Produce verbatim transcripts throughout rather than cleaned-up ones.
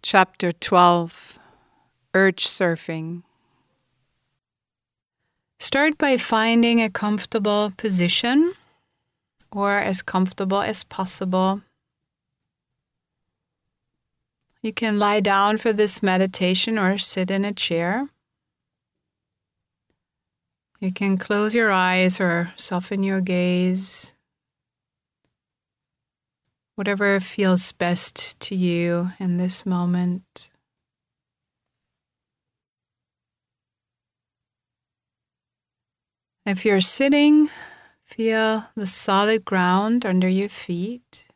Chapter twelve, Urge Surfing. Start by finding a comfortable position, or as comfortable as possible. You can lie down for this meditation or sit in a chair. You can close your eyes or soften your gaze. Whatever feels best to you in this moment. If you're sitting, feel the solid ground under your feet.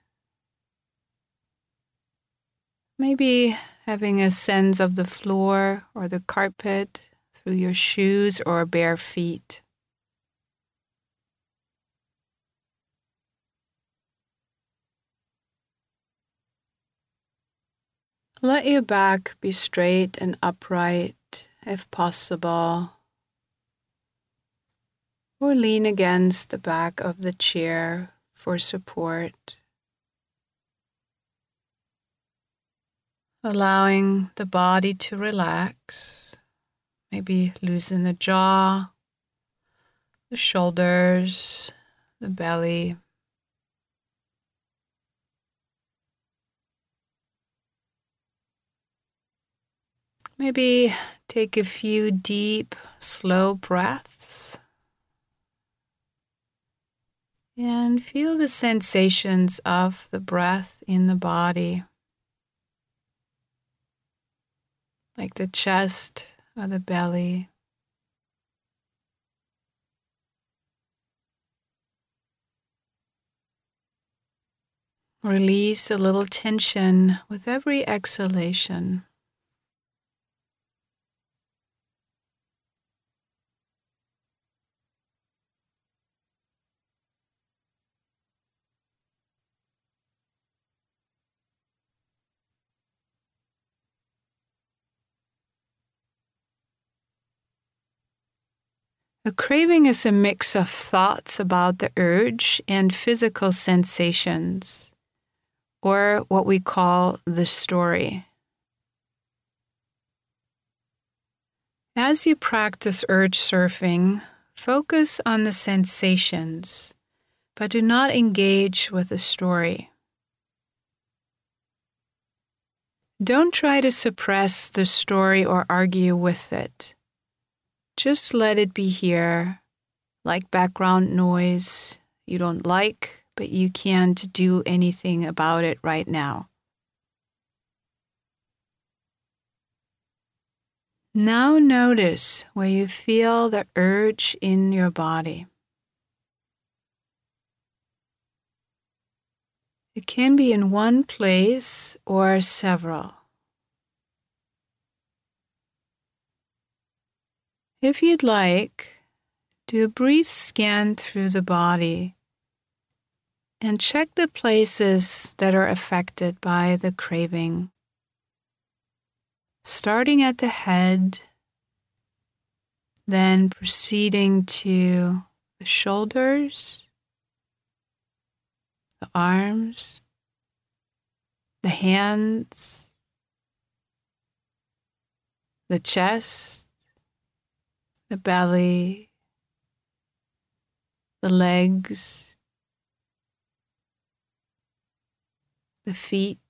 Maybe having a sense of the floor or the carpet through your shoes or bare feet. Let your back be straight and upright, if possible, or lean against the back of the chair for support, allowing the body to relax, maybe loosen the jaw, the shoulders, the belly. Maybe take a few deep, slow breaths and feel the sensations of the breath in the body, like the chest or the belly. Release a little tension with every exhalation. A craving is a mix of thoughts about the urge and physical sensations, or what we call the story. As you practice urge surfing, focus on the sensations, but do not engage with the story. Don't try to suppress the story or argue with it. Just let it be here, like background noise you don't like, but you can't do anything about it right now. Now notice where you feel the urge in your body. It can be in one place or several. If you'd like, do a brief scan through the body and check the places that are affected by the craving. Starting at the head, then proceeding to the shoulders, the arms, the hands, the chest, the belly, the legs, the feet,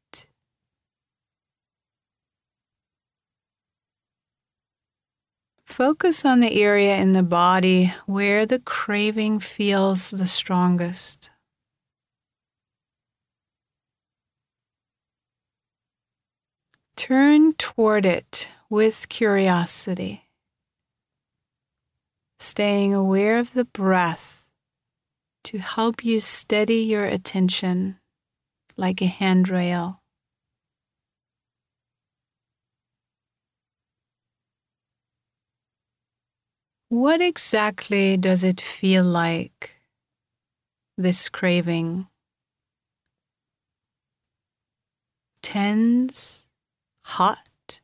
focus on the area in the body where the craving feels the strongest. Turn toward it with curiosity, staying aware of the breath to help you steady your attention like a handrail. What exactly does it feel like, this craving? Tense, hot,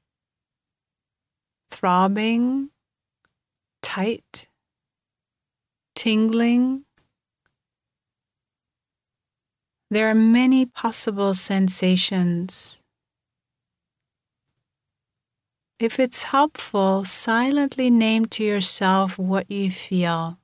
throbbing, tight, tingling. There are many possible sensations. If it's helpful, silently name to yourself what you feel.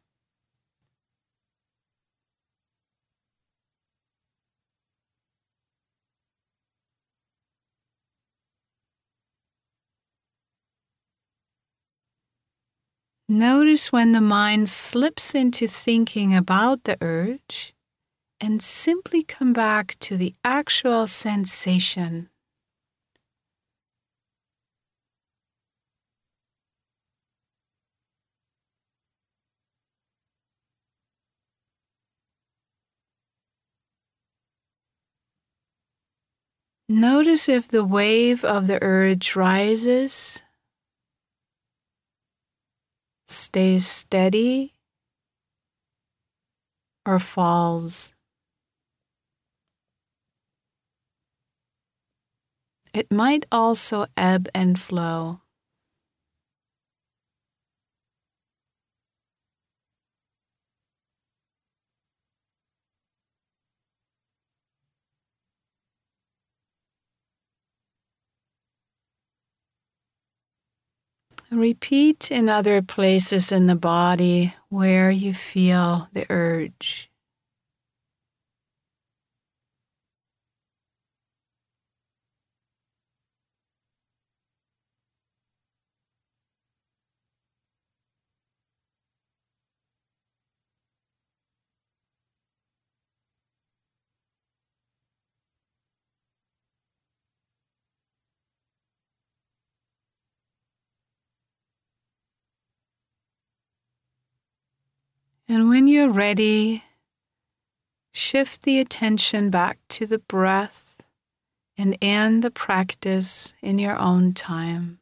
Notice when the mind slips into thinking about the urge, and simply come back to the actual sensation. Notice if the wave of the urge rises, stays steady, or falls. It might also ebb and flow. Repeat in other places in the body where you feel the urge. And when you're ready, shift the attention back to the breath and end the practice in your own time.